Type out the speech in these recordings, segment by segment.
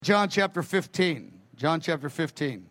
John chapter 15. John chapter 15.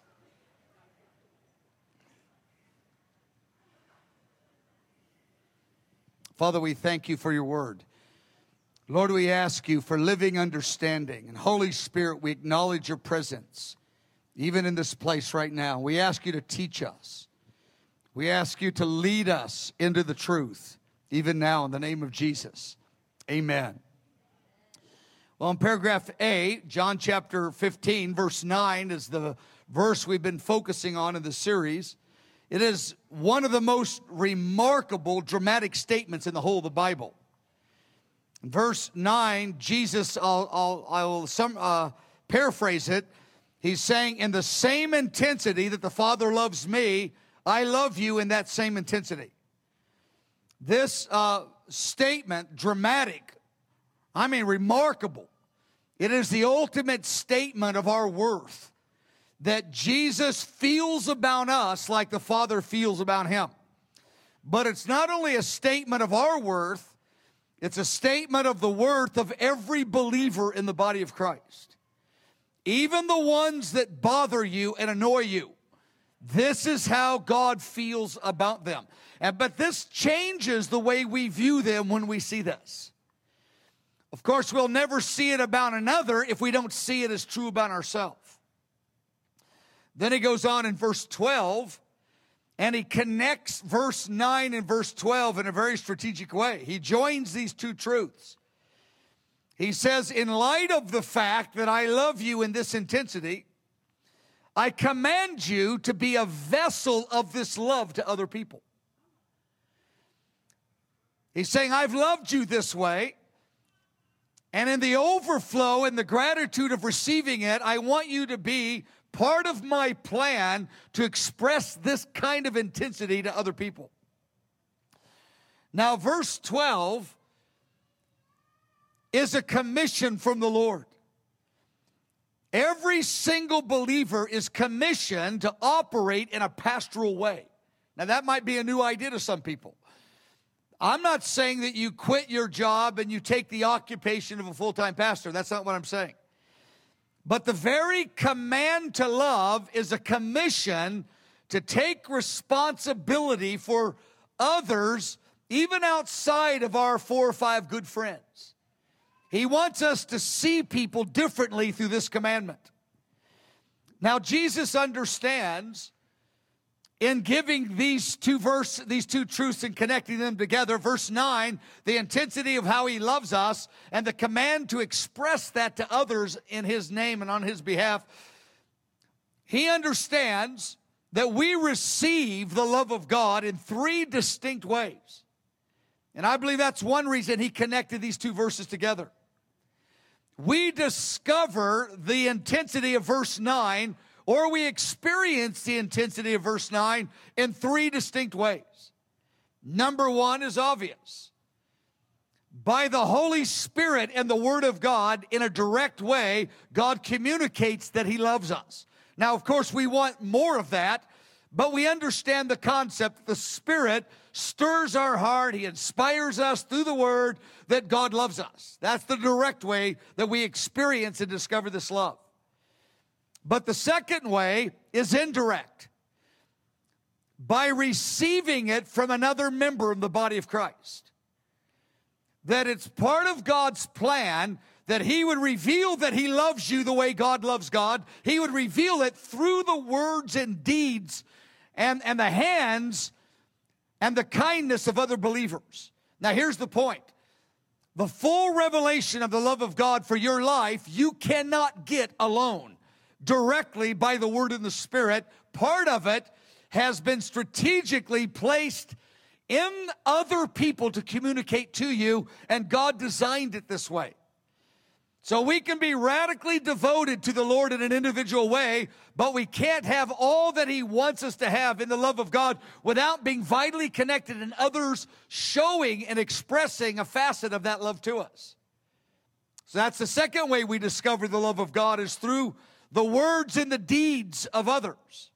Father, we thank you for your word. Lord, we ask you for living understanding. And Holy Spirit, we acknowledge your presence, even in this place right now. We ask you to teach us. We ask you to lead us into the truth, even now, in the name of Jesus. Amen. Well, in paragraph A, John chapter 15, verse 9 is the verse we've been focusing on in the series. It is one of the most remarkable, dramatic statements in the whole of the Bible. In verse 9, Jesus, I will paraphrase it. He's saying, in the same intensity that the Father loves me, I love you in that same intensity. This statement, dramatic, remarkable. It is the ultimate statement of our worth, that Jesus feels about us like the Father feels about him. But it's not only a statement of our worth, it's a statement of the worth of every believer in the body of Christ. Even the ones that bother you and annoy you, this is how God feels about them. But this changes the way we view them when we see this. Of course, we'll never see it about another if we don't see it as true about ourselves. Then he goes on in verse 12, and he connects verse 9 and verse 12 in a very strategic way. He joins these two truths. He says, in light of the fact that I love you in this intensity, I command you to be a vessel of this love to other people. He's saying, I've loved you this way, and in the overflow and the gratitude of receiving it, I want you to be part of my plan to express this kind of intensity to other people. Now, verse 12 is a commission from the Lord. Every single believer is commissioned to operate in a pastoral way. Now, that might be a new idea to some people. I'm not saying that you quit your job and you take the occupation of a full-time pastor. That's not what I'm saying. But the very command to love is a commission to take responsibility for others, even outside of our 4 or 5 good friends. He wants us to see people differently through this commandment. Now, Jesus understands in giving these two truths and connecting them together, verse 9, the intensity of how he loves us and the command to express that to others in his name and on his behalf. He understands that we receive the love of God in 3 distinct ways. And I believe that's one reason he connected these two verses together. We discover the intensity of verse 9, or we experience the intensity of verse 9 in 3 distinct ways. Number 1 is obvious. By the Holy Spirit and the Word of God, in a direct way, God communicates that he loves us. Now, of course, we want more of that, but we understand the concept that the Spirit stirs our heart. He inspires us through the Word that God loves us. That's the direct way that we experience and discover this love. But the second way is indirect, by receiving it from another member of the body of Christ. That it's part of God's plan that he would reveal that he loves you the way God loves God. He would reveal it through the words and deeds and the hands and the kindness of other believers. Now, here's the point. The full revelation of the love of God for your life, you cannot get alone. Directly by the Word and the Spirit. Part of it has been strategically placed in other people to communicate to you, and God designed it this way. So we can be radically devoted to the Lord in an individual way, but we can't have all that he wants us to have in the love of God without being vitally connected and others showing and expressing a facet of that love to us. So that's the second way we discover the love of God, is through the words and the deeds of others.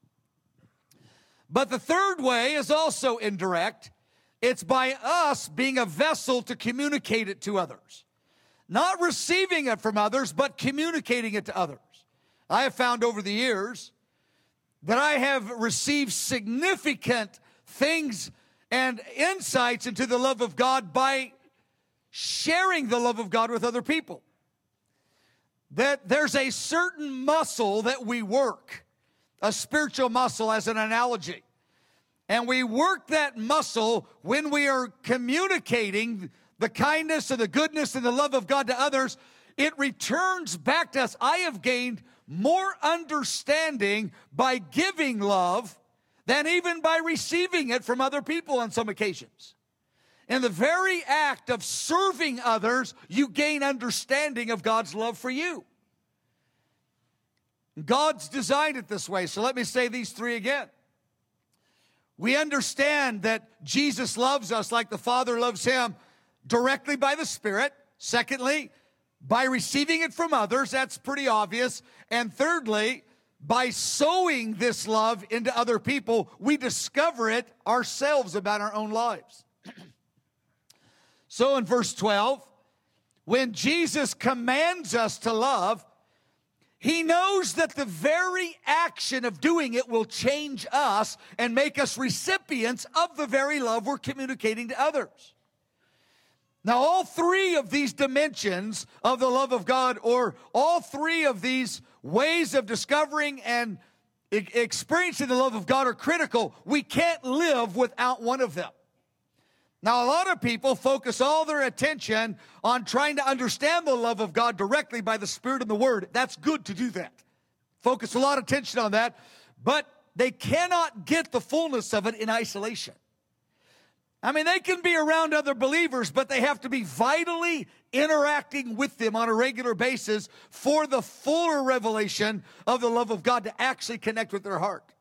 But the third way is also indirect. It's by us being a vessel to communicate it to others. not receiving it from others, but communicating it to others. I have found over the years that I have received significant things and insights into the love of God by sharing the love of God with other people. That there's a certain muscle that we work, a spiritual muscle as an analogy. And we work that muscle when we are communicating the kindness and the goodness and the love of God to others. It returns back to us. I have gained more understanding by giving love than even by receiving it from other people on some occasions. In the very act of serving others, you gain understanding of God's love for you. God's designed it this way. So let me say these three again. We understand that Jesus loves us like the Father loves him directly by the Spirit. Secondly, by receiving it from others. That's pretty obvious. And thirdly, by sowing this love into other people, we discover it ourselves about our own lives. So in verse 12, when Jesus commands us to love, he knows that the very action of doing it will change us and make us recipients of the very love we're communicating to others. Now, all three of these dimensions of the love of God, or all three of these ways of discovering and experiencing the love of God, are critical. We can't live without one of them. Now, a lot of people focus all their attention on trying to understand the love of God directly by the Spirit and the Word. That's good to do that. Focus a lot of attention on that, but they cannot get the fullness of it in isolation. I mean, they can be around other believers, but they have to be vitally interacting with them on a regular basis for the fuller revelation of the love of God to actually connect with their heart.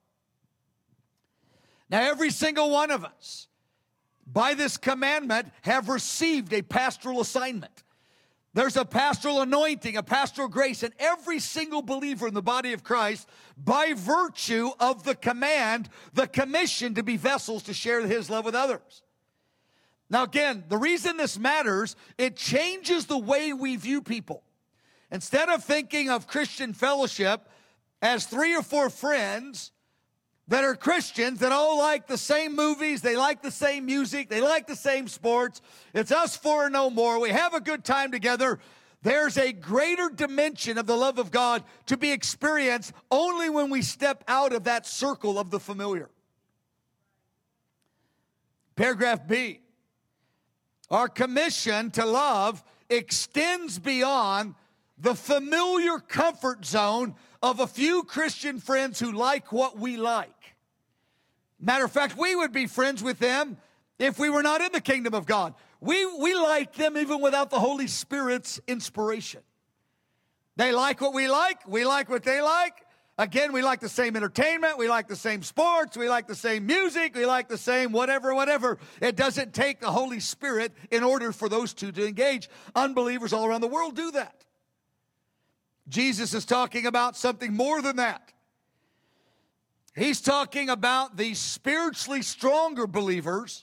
Now, every single one of us, by this commandment, have received a pastoral assignment. There's a pastoral anointing, a pastoral grace in every single believer in the body of Christ by virtue of the command, the commission to be vessels to share his love with others. Now again, the reason this matters, it changes the way we view people. Instead of thinking of Christian fellowship as 3 or 4 friends that are Christians that all like the same movies, they like the same music, they like the same sports, it's us 4 and no more, we have a good time together, there's a greater dimension of the love of God to be experienced only when we step out of that circle of the familiar. Paragraph B. Our commission to love extends beyond the familiar comfort zone of a few Christian friends who like what we like. Matter of fact, we would be friends with them if we were not in the kingdom of God. We like them even without the Holy Spirit's inspiration. They like what we like what they like. Again, we like the same entertainment, we like the same sports, we like the same music, we like the same whatever. It doesn't take the Holy Spirit in order for those two to engage. Unbelievers all around the world do that. Jesus is talking about something more than that. He's talking about the spiritually stronger believers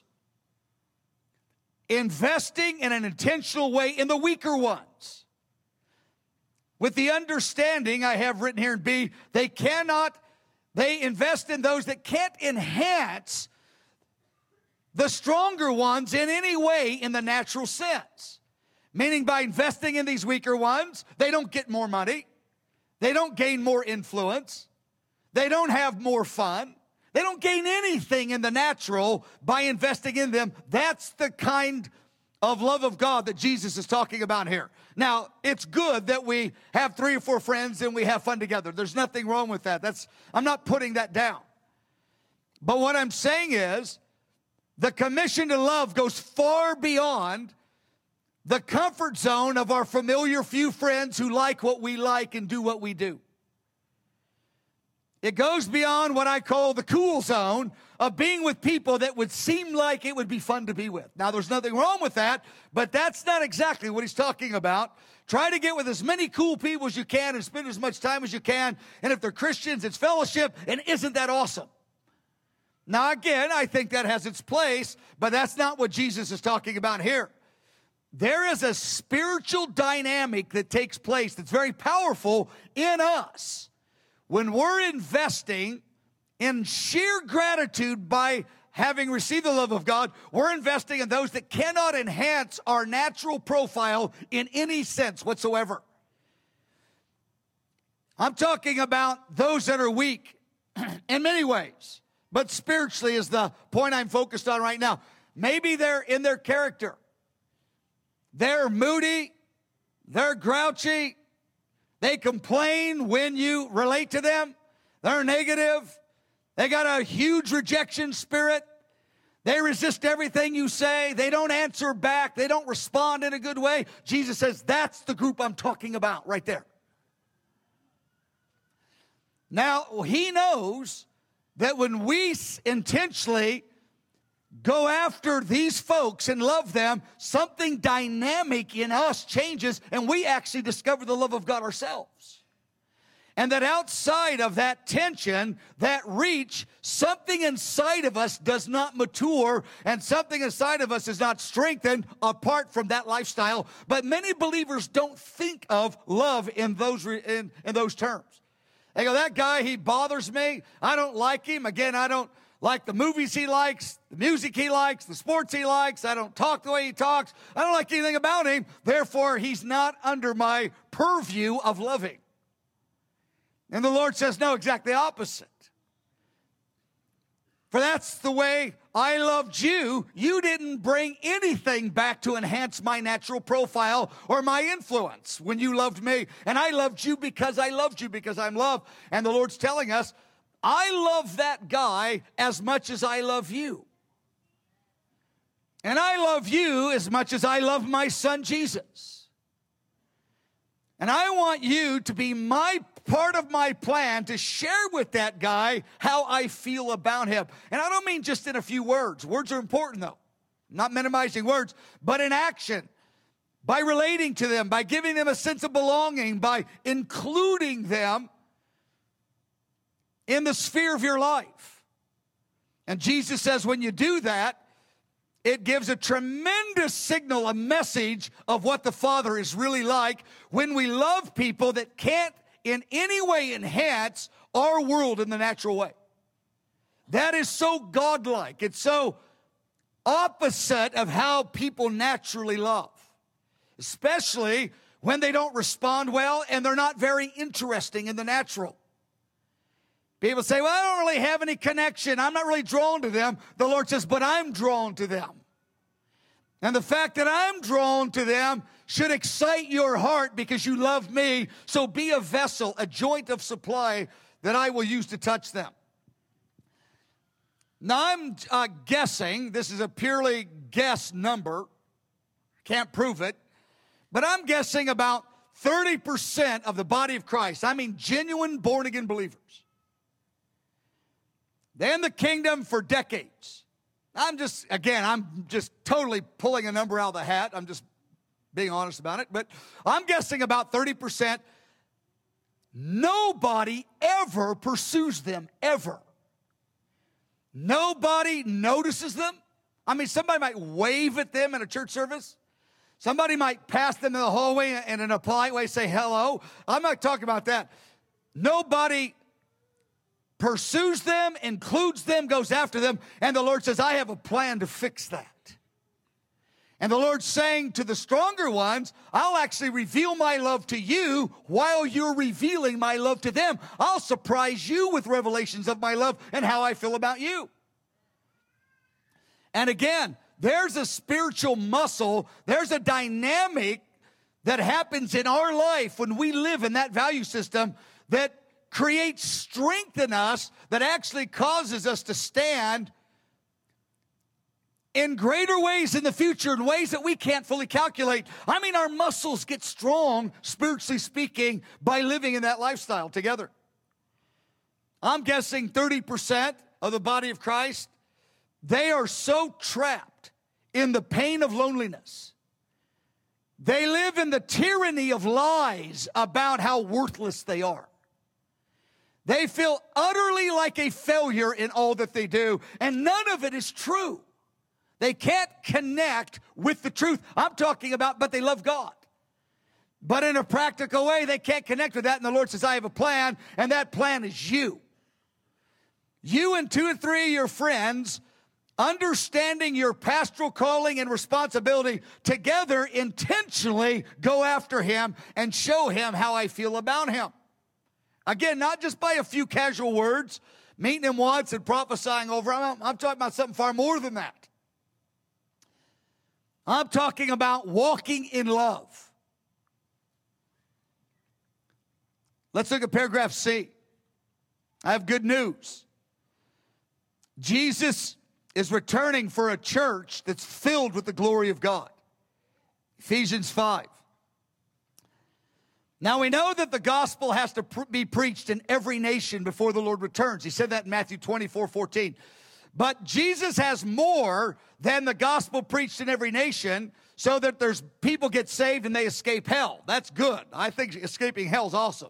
investing in an intentional way in the weaker ones. With the understanding I have written here in B, they invest in those that can't enhance the stronger ones in any way in the natural sense. Meaning by investing in these weaker ones, they don't get more money. They don't gain more influence. They don't have more fun. They don't gain anything in the natural by investing in them. That's the kind of love of God that Jesus is talking about here. Now, it's good that we have 3 or 4 friends and we have fun together. There's nothing wrong with that. I'm not putting that down. But what I'm saying is, the commission to love goes far beyond the comfort zone of our familiar few friends who like what we like and do what we do. It goes beyond what I call the cool zone of being with people that would seem like it would be fun to be with. Now, there's nothing wrong with that, but that's not exactly what he's talking about. Try to get with as many cool people as you can and spend as much time as you can. And if they're Christians, it's fellowship, and isn't that awesome? Now, again, I think that has its place, but that's not what Jesus is talking about here. there is a spiritual dynamic that takes place that's very powerful in us when we're investing in sheer gratitude by having received the love of God. We're investing in those that cannot enhance our natural profile in any sense whatsoever. I'm talking about those that are weak in many ways, but spiritually is the point I'm focused on right now. Maybe they're in their character. They're moody. They're grouchy. They complain when you relate to them. They're negative. They got a huge rejection spirit. They resist everything you say. They don't answer back. They don't respond in a good way. Jesus says that's the group I'm talking about right there. Now, he knows that when we intentionally go after these folks and love them, something dynamic in us changes, and we actually discover the love of God ourselves. And that outside of that tension, that reach, something inside of us does not mature, and something inside of us is not strengthened apart from that lifestyle. But many believers don't think of love in those terms. They go, that guy, he bothers me. I don't like him. Again, I don't like the movies he likes, the music he likes, the sports he likes. I don't talk the way he talks. I don't like anything about him. Therefore, he's not under my purview of loving. And the Lord says, no, exactly opposite. For that's the way I loved you. You didn't bring anything back to enhance my natural profile or my influence when you loved me. And I loved you because I loved you, because I'm loved. And the Lord's telling us, I love that guy as much as I love you. And I love you as much as I love my son Jesus. And I want you to be my part of my plan to share with that guy how I feel about him. And I don't mean just in a few words. Words are important, though. I'm not minimizing words, but in action. By relating to them, by giving them a sense of belonging, by including them in the sphere of your life. And Jesus says when you do that, it gives a tremendous signal, a message of what the Father is really like when we love people that can't in any way enhance our world in the natural way. That is so godlike. It's so opposite of how people naturally love, especially when they don't respond well and they're not very interesting in the natural. People say, well, I don't really have any connection. I'm not really drawn to them. The Lord says, but I'm drawn to them. And the fact that I'm drawn to them should excite your heart because you love me. So be a vessel, a joint of supply that I will use to touch them. Now I'm guessing, this is a purely guess number, can't prove it, but I'm guessing about 30% of the body of Christ, I mean genuine born-again believers, they're in the kingdom for decades. I'm just totally pulling a number out of the hat. I'm just being honest about it. But I'm guessing about 30%. Nobody ever pursues them, ever. Nobody notices them. I mean, somebody might wave at them in a church service. Somebody might pass them in the hallway and in a polite way say hello. I'm not talking about that. Nobody pursues them, includes them, goes after them, and the Lord says, I have a plan to fix that. And the Lord's saying to the stronger ones, I'll actually reveal my love to you while you're revealing my love to them. I'll surprise you with revelations of my love and how I feel about you. And again, there's a spiritual muscle, there's a dynamic that happens in our life when we live in that value system that creates strength in us that actually causes us to stand in greater ways in the future, in ways that we can't fully calculate. I mean, our muscles get strong, spiritually speaking, by living in that lifestyle together. I'm guessing 30% of the body of Christ, they are so trapped in the pain of loneliness. They live in the tyranny of lies about how worthless they are. They feel utterly like a failure in all that they do, and none of it is true. They can't connect with the truth. I'm talking about, but they love God. But in a practical way, they can't connect with that. And the Lord says, I have a plan, and that plan is you. You and 2 or 3 of your friends understanding your pastoral calling and responsibility together intentionally go after him and show him how I feel about him. Again, not just by a few casual words, meeting him once and prophesying over him. I'm talking about something far more than that. I'm talking about walking in love. Let's look at paragraph C. I have good news. Jesus is returning for a church that's filled with the glory of God. Ephesians 5. Now we know that the gospel has to be preached in every nation before the Lord returns. He said that in Matthew 24:14. But Jesus has more than the gospel preached in every nation so that there's people get saved and they escape hell. That's good. I think escaping hell is awesome.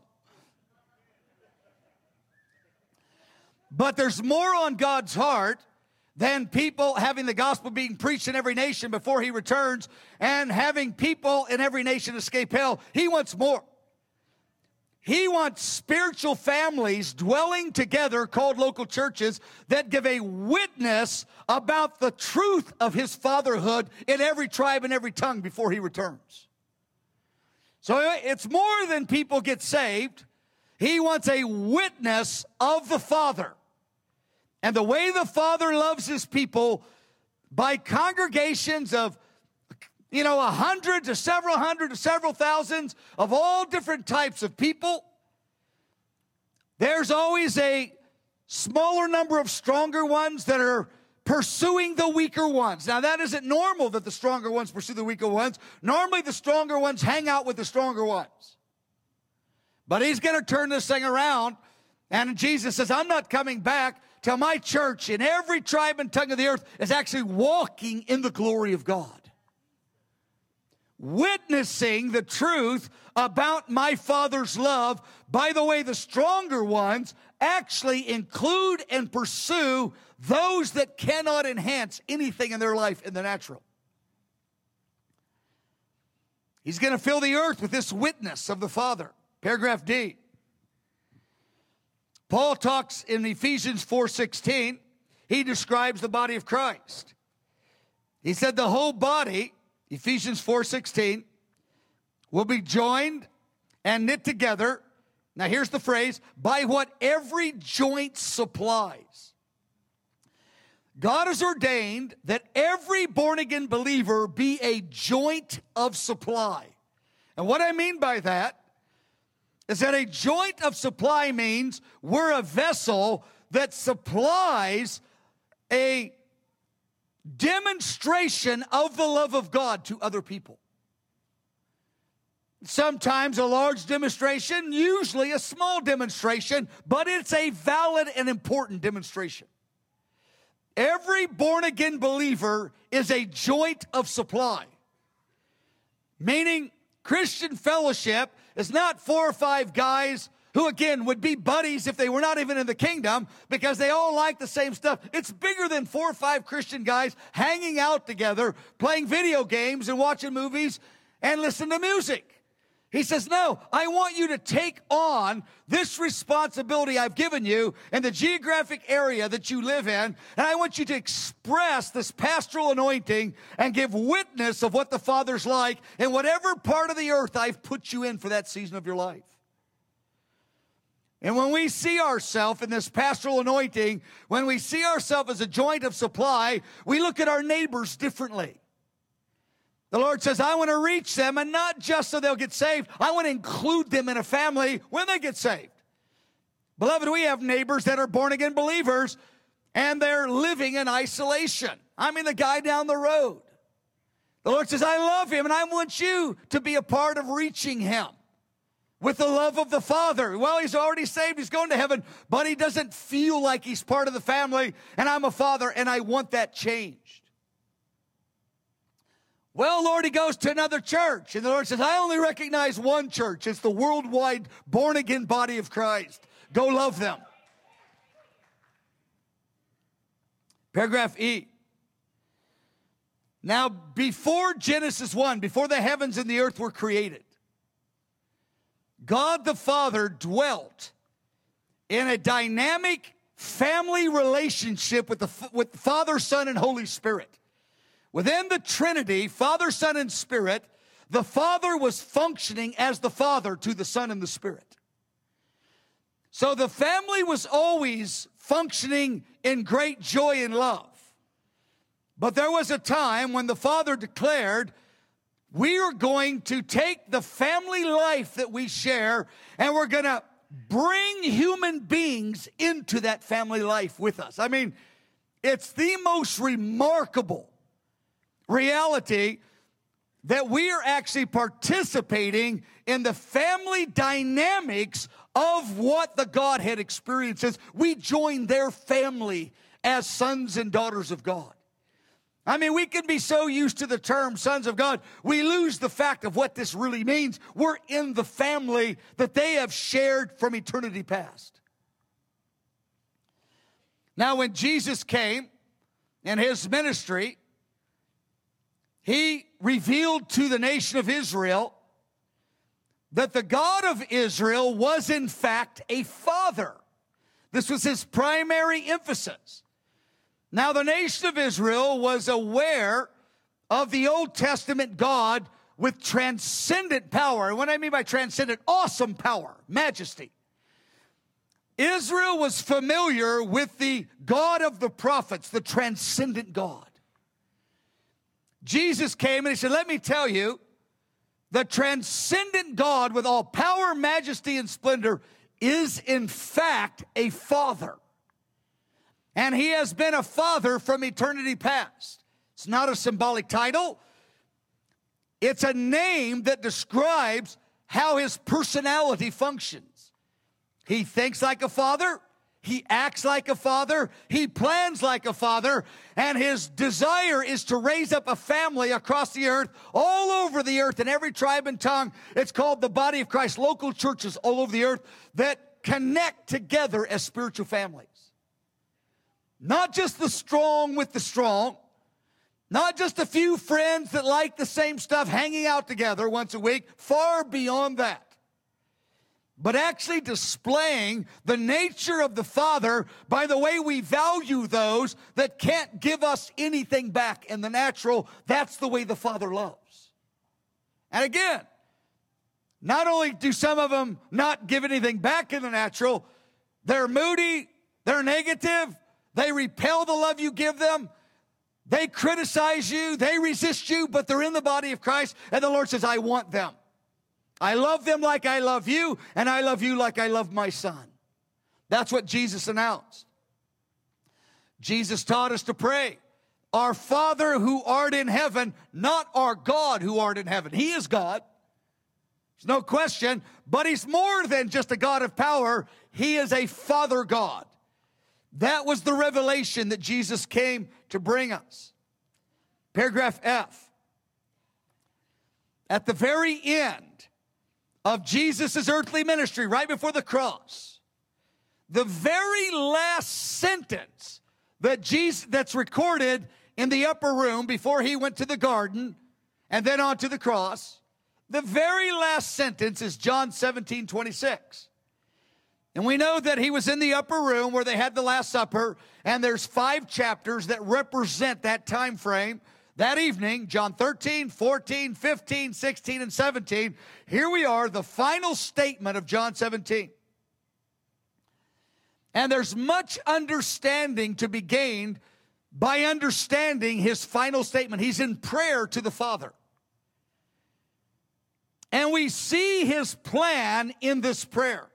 But there's more on God's heart than people having the gospel being preached in every nation before he returns and having people in every nation escape hell. He wants more. He wants spiritual families dwelling together called local churches that give a witness about the truth of his fatherhood in every tribe and every tongue before he returns. So it's more than people get saved. He wants a witness of the Father. And the way the Father loves his people, by congregations of 100 to several hundred to several thousands of all different types of people, there's always a smaller number of stronger ones that are pursuing the weaker ones. Now, that isn't normal that the stronger ones pursue the weaker ones. Normally, the stronger ones hang out with the stronger ones. But he's going to turn this thing around, and Jesus says, I'm not coming back till my church in every tribe and tongue of the earth is actually walking in the glory of God. Witnessing the truth about my Father's love. By the way, the stronger ones actually include and pursue those that cannot enhance anything in their life in the natural. He's going to fill the earth with this witness of the Father. Paragraph D. Paul talks in Ephesians 4:16. He describes the body of Christ. He said the whole body, Ephesians 4:16, will be joined and knit together. Now here's the phrase, by what every joint supplies. God has ordained that every born-again believer be a joint of supply. And what I mean by that is that a joint of supply means we're a vessel that supplies a demonstration of the love of God to other people. Sometimes a large demonstration, usually a small demonstration, but it's a valid and important demonstration. Every born-again believer is a joint of supply. Meaning, Christian fellowship is not 4 or 5 guys who, again, would be buddies if they were not even in the kingdom because they all like the same stuff. It's bigger than 4 or 5 Christian guys hanging out together, playing video games and watching movies and listening to music. He says, no, I want you to take on this responsibility I've given you in the geographic area that you live in, and I want you to express this pastoral anointing and give witness of what the Father's like in whatever part of the earth I've put you in for that season of your life. And when we see ourselves in this pastoral anointing, when we see ourselves as a joint of supply, we look at our neighbors differently. The Lord says, I want to reach them, and not just so they'll get saved. I want to include them in a family when they get saved. Beloved, we have neighbors that are born-again believers, and they're living in isolation. I mean, the guy down the road. The Lord says, I love him, and I want you to be a part of reaching him with the love of the Father. Well, he's already saved. He's going to heaven, but he doesn't feel like he's part of the family, and I'm a father, and I want that changed. Well, Lord, he goes to another church. And the Lord says, I only recognize one church. It's the worldwide born-again body of Christ. Go love them. Paragraph E. Now, before Genesis 1, before the heavens and the earth were created, God the Father dwelt in a dynamic family relationship with the Father, Son, and Holy Spirit. Within the Trinity, Father, Son, and Spirit, the Father was functioning as the Father to the Son and the Spirit. So the family was always functioning in great joy and love. But there was a time when the Father declared, we are going to take the family life that we share and we're going to bring human beings into that family life with us. I mean, it's the most remarkable reality that we are actually participating in the family dynamics of what the Godhead experiences. We join their family as sons and daughters of God. I mean, we can be so used to the term sons of God, we lose the fact of what this really means. We're in the family that they have shared from eternity past. Now, when Jesus came in his ministry, he revealed to the nation of Israel that the God of Israel was in fact a father. This was his primary emphasis. Now, the nation of Israel was aware of the Old Testament God with transcendent power. And what I mean by transcendent, awesome power, majesty. Israel was familiar with the God of the prophets, the transcendent God. Jesus came and he said, let me tell you, the transcendent God with all power, majesty, and splendor is in fact a father. And he has been a father from eternity past. It's not a symbolic title. It's a name that describes how his personality functions. He thinks like a father. He acts like a father. He plans like a father. And his desire is to raise up a family across the earth, all over the earth, in every tribe and tongue. It's called the body of Christ, local churches all over the earth that connect together as spiritual families. Not just the strong with the strong, not just a few friends that like the same stuff hanging out together once a week, far beyond that. But actually displaying the nature of the Father by the way we value those that can't give us anything back in the natural. That's the way the Father loves. And again, not only do some of them not give anything back in the natural, they're moody, they're negative, they repel the love you give them, they criticize you, they resist you, but they're in the body of Christ, and the Lord says, I want them. I love them like I love you, and I love you like I love my son. That's what Jesus announced. Jesus taught us to pray, our Father who art in heaven, not our God who art in heaven. He is God. There's no question, but he's more than just a God of power. He is a Father God. That was the revelation that Jesus came to bring us. Paragraph F. At the very end of Jesus' earthly ministry, right before the cross, the very last sentence that's recorded in the upper room before he went to the garden and then on to the cross, the very last sentence is John 17:26. And we know that he was in the upper room where they had the Last Supper, and there's 5 chapters that represent that time frame. That evening, John 13, 14, 15, 16, and 17. Here we are, the final statement of John 17. And there's much understanding to be gained by understanding his final statement. He's in prayer to the Father. And we see his plan in this prayer.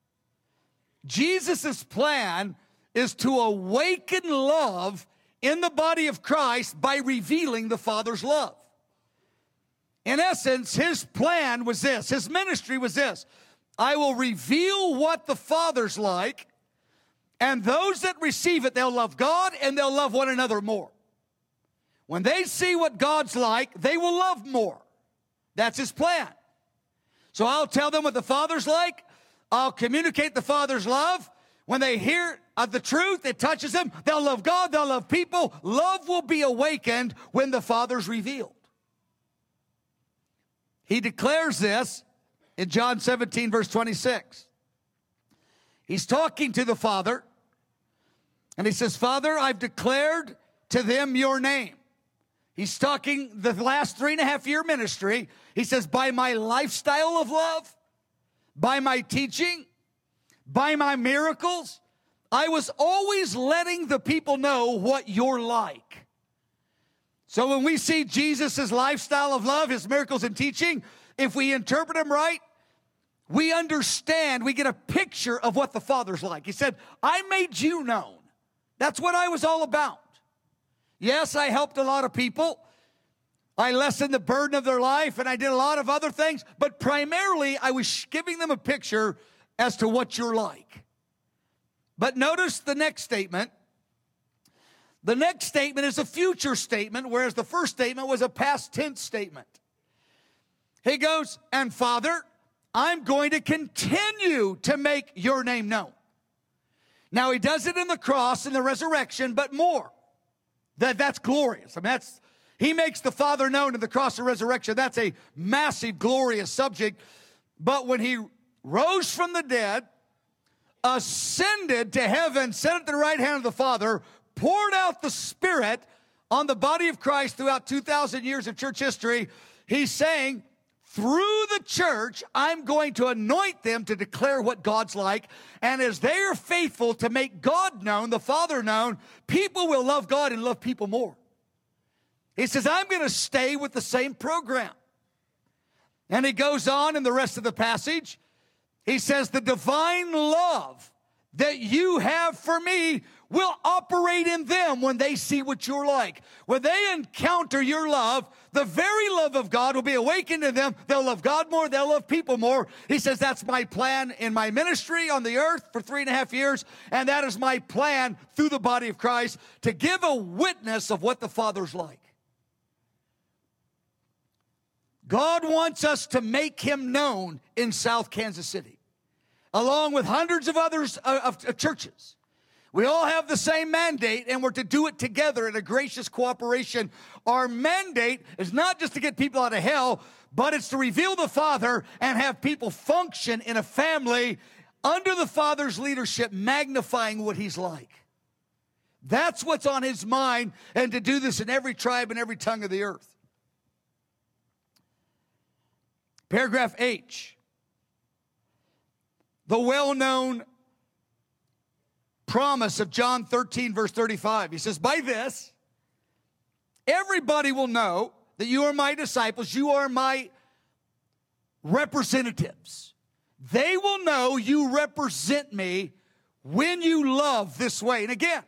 Jesus' plan is to awaken love in the body of Christ by revealing the Father's love. In essence, his plan was this. His ministry was this. I will reveal what the Father's like, and those that receive it, they'll love God and they'll love one another more. When they see what God's like, they will love more. That's his plan. So I'll tell them what the Father's like. I'll communicate the Father's love. When they hear of the truth, it touches them. They'll love God, they'll love people. Love will be awakened when the Father's revealed. He declares this in John 17, verse 26. He's talking to the Father, and he says, Father, I've declared to them your name. He's talking the last 3.5-year ministry. He says, by my lifestyle of love, by my teaching, by my miracles, I was always letting the people know what you're like. So when we see Jesus' lifestyle of love, his miracles and teaching, if we interpret them right, we understand, we get a picture of what the Father's like. He said, I made you known. That's what I was all about. Yes, I helped a lot of people. I lessened the burden of their life, and I did a lot of other things, but primarily I was giving them a picture as to what you're like. But notice the next statement. The next statement is a future statement, whereas the first statement was a past tense statement. He goes, and Father, I'm going to continue to make your name known. Now, he does it in the cross and the resurrection, but more. That's glorious. I mean, he makes the Father known in the cross and resurrection. That's a massive, glorious subject. But when he rose from the dead, ascended to heaven, sat at the right hand of the Father, poured out the Spirit on the body of Christ throughout 2,000 years of church history, he's saying, through the church, I'm going to anoint them to declare what God's like. And as they are faithful to make God known, the Father known, people will love God and love people more. He says, I'm going to stay with the same program. And he goes on in the rest of the passage. He says, the divine love that you have for me will operate in them when they see what you're like. When they encounter your love, the very love of God will be awakened in them. They'll love God more. They'll love people more. He says, that's my plan in my ministry on the earth for 3.5 years. And that is my plan through the body of Christ to give a witness of what the Father's like. God wants us to make him known in South Kansas City, along with hundreds of others of churches. We all have the same mandate, and we're to do it together in a gracious cooperation. Our mandate is not just to get people out of hell, but it's to reveal the Father and have people function in a family under the Father's leadership, magnifying what he's like. That's what's on his mind, and to do this in every tribe and every tongue of the earth. Paragraph H. The well-known promise of John 13, verse 35. He says, by this, everybody will know that you are my disciples. You are my representatives. They will know you represent me when you love this way. And again,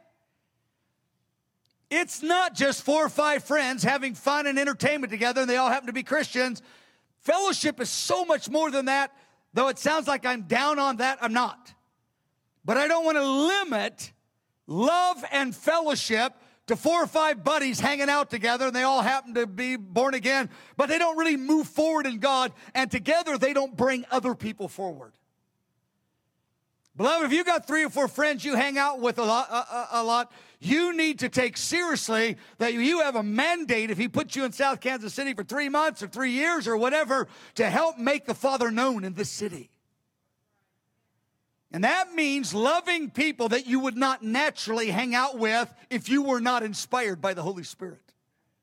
it's not just 4 or 5 friends having fun and entertainment together and they all happen to be Christians. Fellowship is so much more than that. Though it sounds like I'm down on that, I'm not. But I don't want to limit love and fellowship to 4 or 5 buddies hanging out together and they all happen to be born again, but they don't really move forward in God, and together they don't bring other people forward. Beloved, if you got 3 or 4 friends you hang out with a lot, you need to take seriously that you have a mandate, if he puts you in South Kansas City for 3 months or 3 years or whatever, to help make the Father known in this city. And that means loving people that you would not naturally hang out with if you were not inspired by the Holy Spirit.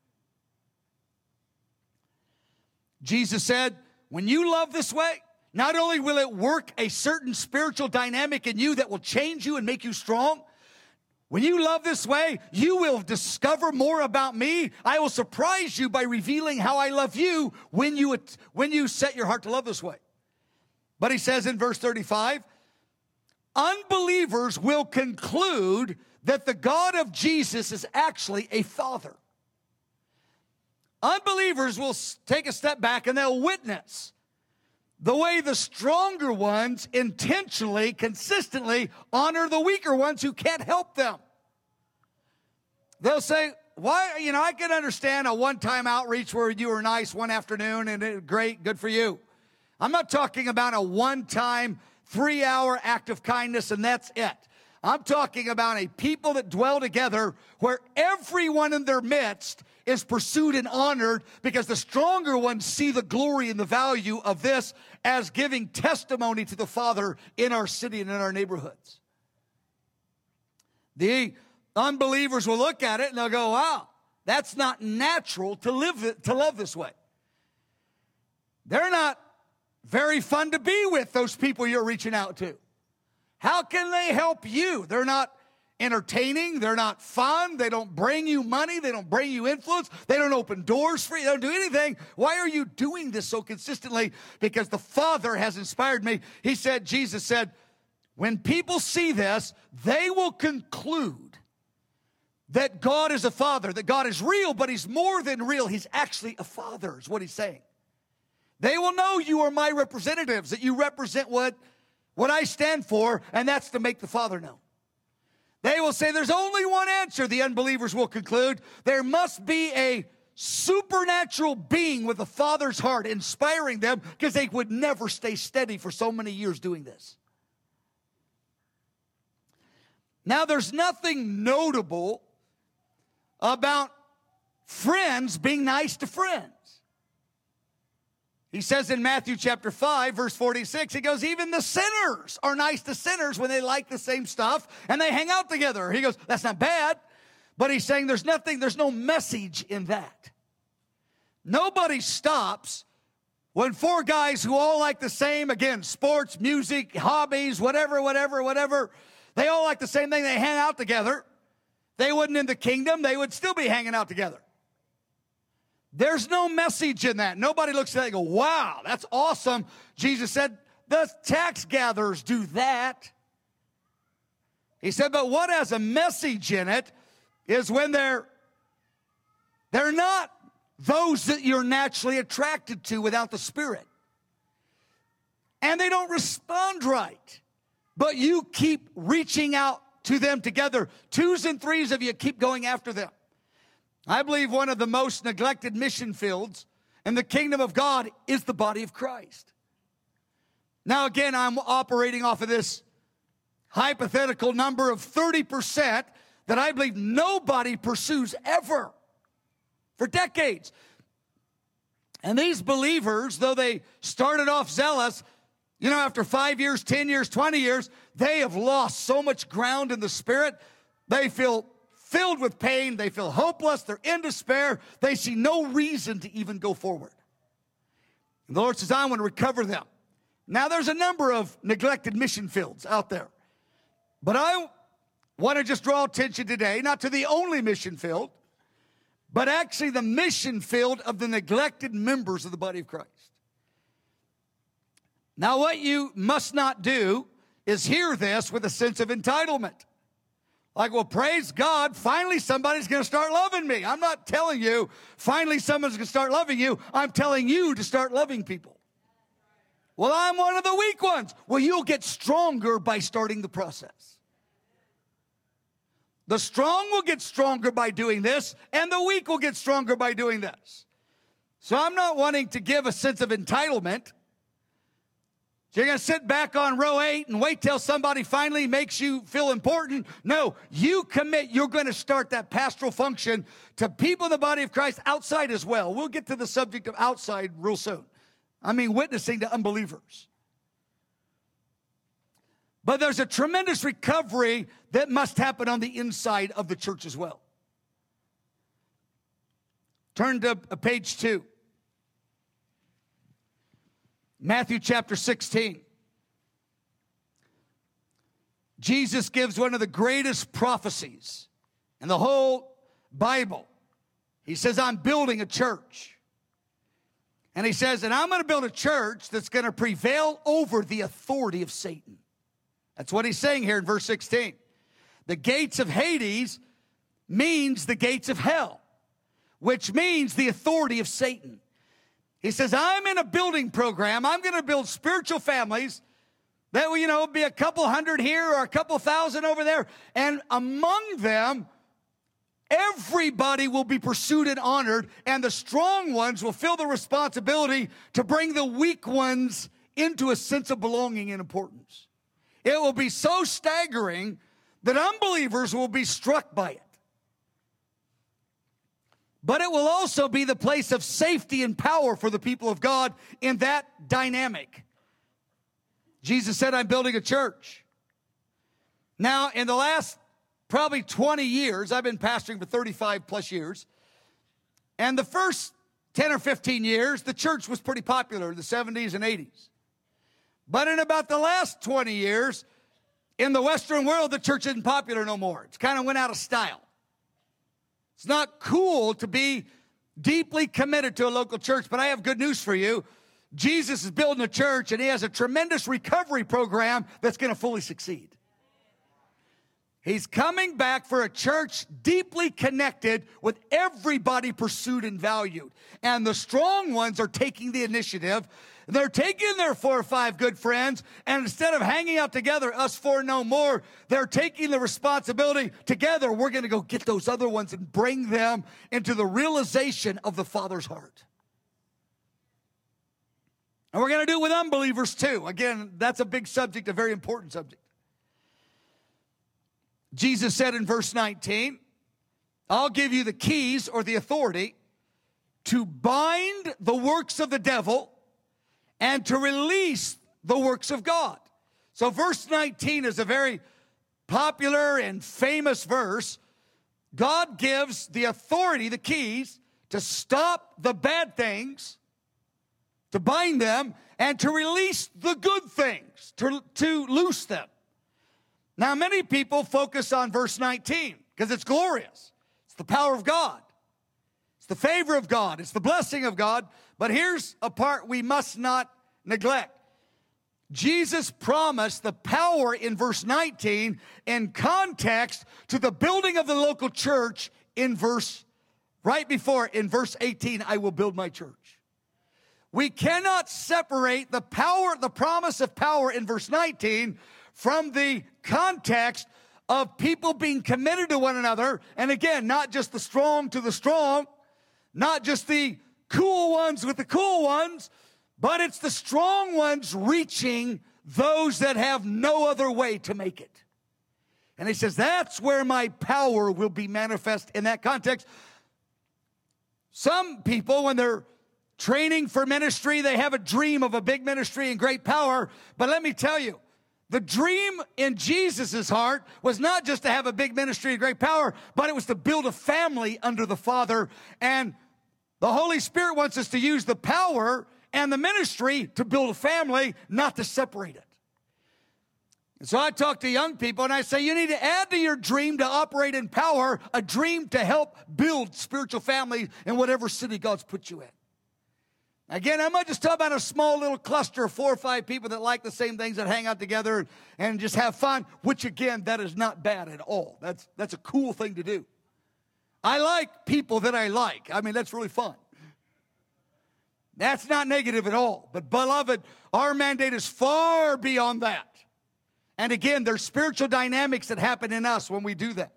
Jesus said, when you love this way, not only will it work a certain spiritual dynamic in you that will change you and make you strong, when you love this way, you will discover more about me. I will surprise you by revealing how I love you when you set your heart to love this way. But he says in verse 35, unbelievers will conclude that the God of Jesus is actually a father. Unbelievers will take a step back and they'll witness the way the stronger ones intentionally, consistently honor the weaker ones who can't help them. They'll say, why, I can understand a one-time outreach where you were nice one afternoon and great, good for you. I'm not talking about a one-time 3-hour act of kindness and that's it. I'm talking about a people that dwell together where everyone in their midst is pursued and honored because the stronger ones see the glory and the value of this as giving testimony to the Father in our city and in our neighborhoods. The unbelievers will look at it and they'll go, wow, that's not natural to love this way. They're not very fun to be with, those people you're reaching out to. How can they help you? They're not entertaining. They're not fun. They don't bring you money. They don't bring you influence. They don't open doors for you. They don't do anything. Why are you doing this so consistently? Because the Father has inspired me. He said, Jesus said, when people see this, they will conclude that God is a Father, that God is real, but He's more than real. He's actually a Father, is what He's saying. They will know you are my representatives, that you represent what I stand for, and that's to make the Father known. They will say there's only one answer, the unbelievers will conclude. There must be a supernatural being with the Father's heart inspiring them because they would never stay steady for so many years doing this. Now, there's nothing notable about friends being nice to friends. He says in Matthew chapter 5, verse 46, he goes, even the sinners are nice to sinners when they like the same stuff and they hang out together. He goes, that's not bad. But he's saying there's no message in that. Nobody stops when 4 guys who all like the same, again, sports, music, hobbies, whatever, they all like the same thing, they hang out together. They wouldn't in the kingdom, they would still be hanging out together. There's no message in that. Nobody looks at that and go, wow, that's awesome. Jesus said, the tax gatherers do that. He said, but what has a message in it is when they're not those that you're naturally attracted to without the Spirit. And they don't respond right. But you keep reaching out to them together. 2s and 3s of you keep going after them. I believe one of the most neglected mission fields in the kingdom of God is the body of Christ. Now, again, I'm operating off of this hypothetical number of 30% that I believe nobody pursues ever for decades. And these believers, though they started off zealous, after 5 years, 10 years, 20 years, they have lost so much ground in the Spirit. They feel filled with pain. They feel hopeless. They're in despair. They see no reason to even go forward. And the Lord says, I want to recover them. Now, there's a number of neglected mission fields out there. But I want to just draw attention today, not to the only mission field, but actually the mission field of the neglected members of the body of Christ. Now, what you must not do is hear this with a sense of entitlement. Like, well, praise God, finally somebody's going to start loving me. I'm not telling you, finally someone's going to start loving you. I'm telling you to start loving people. Well, I'm one of the weak ones. Well, you'll get stronger by starting the process. The strong will get stronger by doing this, and the weak will get stronger by doing this. So I'm not wanting to give a sense of entitlement. So you're going to sit back on row 8 and wait till somebody finally makes you feel important? No, you commit. You're going to start that pastoral function to people in the body of Christ outside as well. We'll get to the subject of outside real soon. I mean, witnessing to unbelievers. But there's a tremendous recovery that must happen on the inside of the church as well. Turn to page 2. Matthew chapter 16. Jesus gives one of the greatest prophecies in the whole Bible. He says, I'm building a church. And he says, and I'm going to build a church that's going to prevail over the authority of Satan. That's what he's saying here in verse 16. The gates of Hades means the gates of hell, which means the authority of Satan. He says, I'm in a building program. I'm going to build spiritual families that will, be a couple hundred here or a couple thousand over there. And among them, everybody will be pursued and honored. And the strong ones will feel the responsibility to bring the weak ones into a sense of belonging and importance. It will be so staggering that unbelievers will be struck by it. But it will also be the place of safety and power for the people of God in that dynamic. Jesus said, I'm building a church. Now, in the last probably 20 years, I've been pastoring for 35 plus years, and the first 10 or 15 years, the church was pretty popular in the 70s and 80s. But in about the last 20 years, in the Western world, the church isn't popular no more. It's kind of went out of style. It's not cool to be deeply committed to a local church, but I have good news for you. Jesus is building a church, and he has a tremendous recovery program that's going to fully succeed. He's coming back for a church deeply connected with everybody pursued and valued. And the strong ones are taking the initiative. They're taking their 4 or 5 good friends, and instead of hanging out together, us 4 no more, they're taking the responsibility together. We're going to go get those other ones and bring them into the realization of the Father's heart. And we're going to do it with unbelievers too. Again, that's a big subject, a very important subject. Jesus said in verse 19, I'll give you the keys or the authority to bind the works of the devil and to release the works of God. So verse 19 is a very popular and famous verse. God gives the authority, the keys, to stop the bad things, to bind them, and to release the good things, to loose them. Now, many people focus on verse 19 because it's glorious. It's the power of God. It's the favor of God. It's the blessing of God. But here's a part we must not neglect. Jesus promised the power in verse 19 in context to the building of the local church in verse, right before, in verse 18, I will build my church. We cannot separate the power, the promise of power in verse 19 from the context of people being committed to one another. And again, not just the strong to the strong, not just the cool ones with the cool ones, but it's the strong ones reaching those that have no other way to make it. And he says, that's where my power will be manifest in that context. Some people, when they're training for ministry, they have a dream of a big ministry and great power. But let me tell you, the dream in Jesus' heart was not just to have a big ministry and great power, but it was to build a family under the Father. And the Holy Spirit wants us to use the power and the ministry to build a family, not to separate it. And so I talk to young people and I say, you need to add to your dream to operate in power, a dream to help build spiritual families in whatever city God's put you in. Again, I'm not just talking about a small little cluster of 4 or 5 people that like the same things, that hang out together and just have fun, which again, that is not bad at all. That's a cool thing to do. I like people that I like. I mean, that's really fun. That's not negative at all. But beloved, our mandate is far beyond that. And again, there's spiritual dynamics that happen in us when we do that.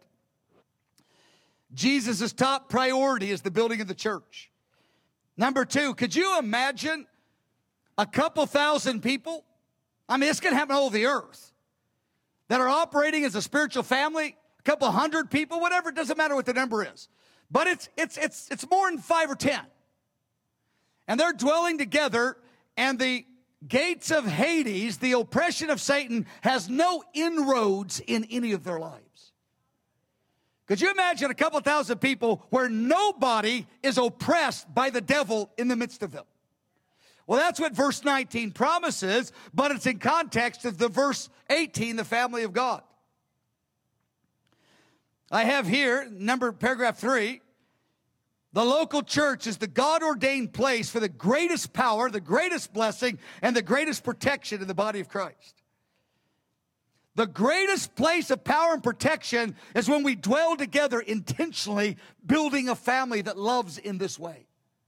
Jesus' top priority is the building of the church. Number 2, could you imagine a couple thousand people? I mean, it's going to happen all over the earth that are operating as a spiritual family, a couple hundred people, whatever. It doesn't matter what the number is. But it's more than 5 or 10. And they're dwelling together, and the gates of Hades, the oppression of Satan, has no inroads in any of their lives. Could you imagine a couple thousand people where nobody is oppressed by the devil in the midst of them? Well, that's what verse 19 promises, but it's in context of the verse 18, the family of God. I have here, paragraph 3, the local church is the God-ordained place for the greatest power, the greatest blessing, and the greatest protection in the body of Christ. The greatest place of power and protection is when we dwell together intentionally, building a family that loves in this way.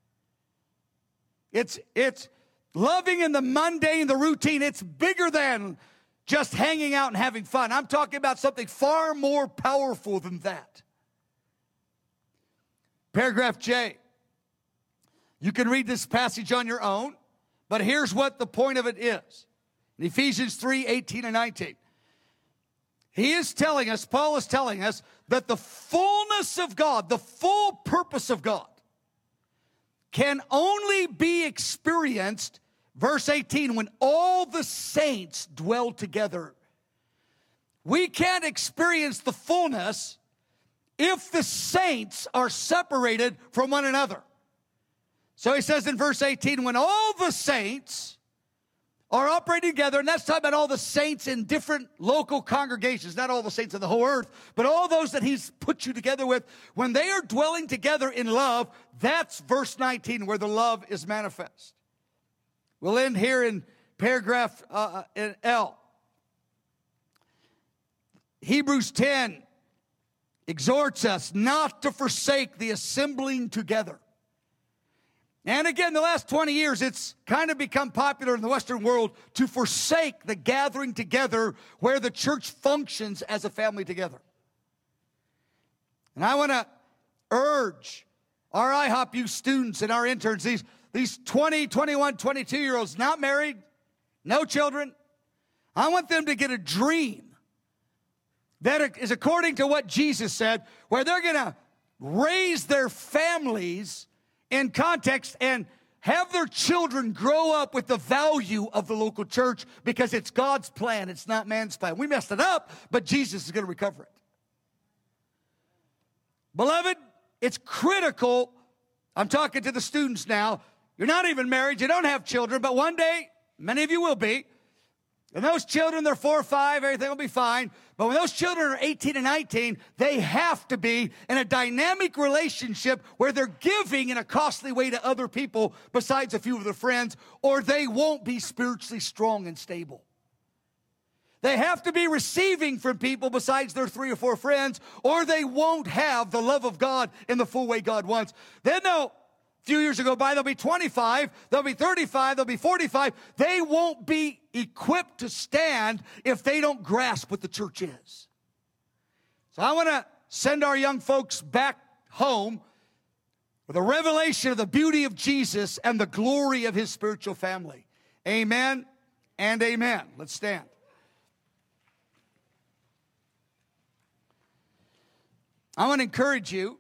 It's loving in the mundane, the routine. It's bigger than just hanging out and having fun. I'm talking about something far more powerful than that. Paragraph J. You can read this passage on your own, but here's what the point of it is. In Ephesians 3:18 and 19. He is telling us, Paul is telling us, that the fullness of God, the full purpose of God, can only be experienced, verse 18, when all the saints dwell together. We can't experience the fullness if the saints are separated from one another. So he says in verse 18, when all the saints are operating together, and that's talking about all the saints in different local congregations, not all the saints of the whole earth, but all those that he's put you together with, when they are dwelling together in love, that's verse 19 where the love is manifest. We'll end here in paragraph in L. Hebrews 10 exhorts us not to forsake the assembling together. And again, the last 20 years, it's kind of become popular in the Western world to forsake the gathering together where the church functions as a family together. And I want to urge our IHOP youth students and our interns, these 20, 21, 22-year-olds, not married, no children, I want them to get a dream that is according to what Jesus said, where they're going to raise their families in context and have their children grow up with the value of the local church, because it's God's plan, it's not man's plan. We messed it up, but Jesus is going to recover it. Beloved, it's critical. I'm talking to the students now. You're not even married, you don't have children, but one day, many of you will be. And those children, they're 4 or 5, everything will be fine. But when those children are 18 and 19, they have to be in a dynamic relationship where they're giving in a costly way to other people besides a few of their friends, or they won't be spiritually strong and stable. They have to be receiving from people besides their 3 or 4 friends, or they won't have the love of God in the full way God wants. Then they'll few years ago by, they'll be 25, they'll be 35, they'll be 45. They won't be equipped to stand if they don't grasp what the church is. So I want to send our young folks back home with a revelation of the beauty of Jesus and the glory of his spiritual family. Amen and amen. Let's stand. I want to encourage you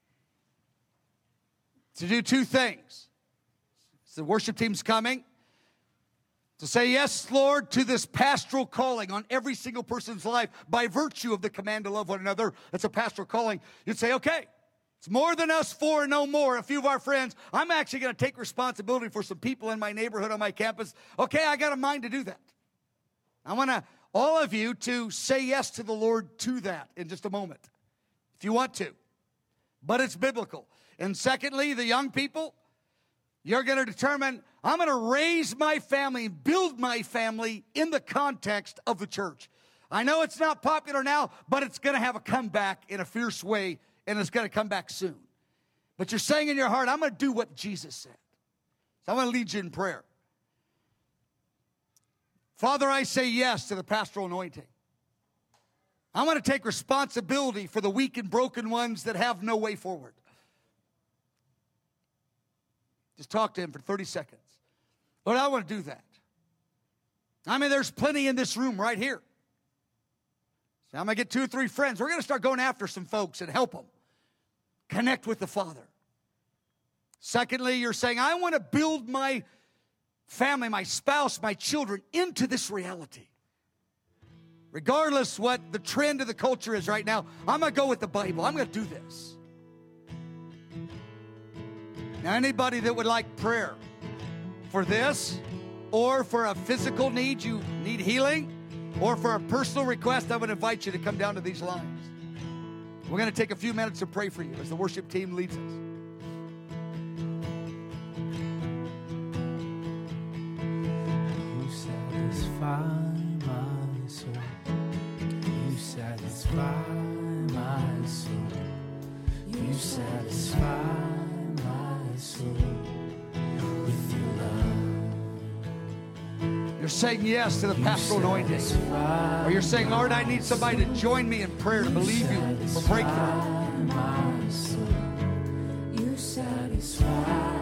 to do 2 things. The worship team's coming. To say yes, Lord, to this pastoral calling on every single person's life by virtue of the command to love one another. That's a pastoral calling. You'd say, okay, it's more than us 4 and no more. A few of our friends, I'm actually going to take responsibility for some people in my neighborhood on my campus. Okay, I got a mind to do that. I want all of you to say yes to the Lord to that in just a moment, if you want to. But it's biblical. And secondly, the young people, you're going to determine, I'm going to raise my family, build my family in the context of the church. I know it's not popular now, but it's going to have a comeback in a fierce way, and it's going to come back soon. But you're saying in your heart, I'm going to do what Jesus said. So I want to lead you in prayer. Father, I say yes to the pastoral anointing. I want to take responsibility for the weak and broken ones that have no way forward. Just talk to him for 30 seconds. Lord, I want to do that. I mean, there's plenty in this room right here. So I'm going to get 2 or 3 friends. We're going to start going after some folks and help them connect with the Father. Secondly, you're saying, I want to build my family, my spouse, my children into this reality. Regardless what the trend of the culture is right now, I'm going to go with the Bible. I'm going to do this. Now, anybody that would like prayer for this, or for a physical need, you need healing, or for a personal request, I would invite you to come down to these lines. We're going to take a few minutes to pray for you as the worship team leads us. You satisfy my soul. You satisfy my soul. You satisfy my soul with your love. You're saying yes to the pastoral anointing. Or you're saying, Lord, I need somebody to join me in prayer to believe you for breakthrough. You satisfy.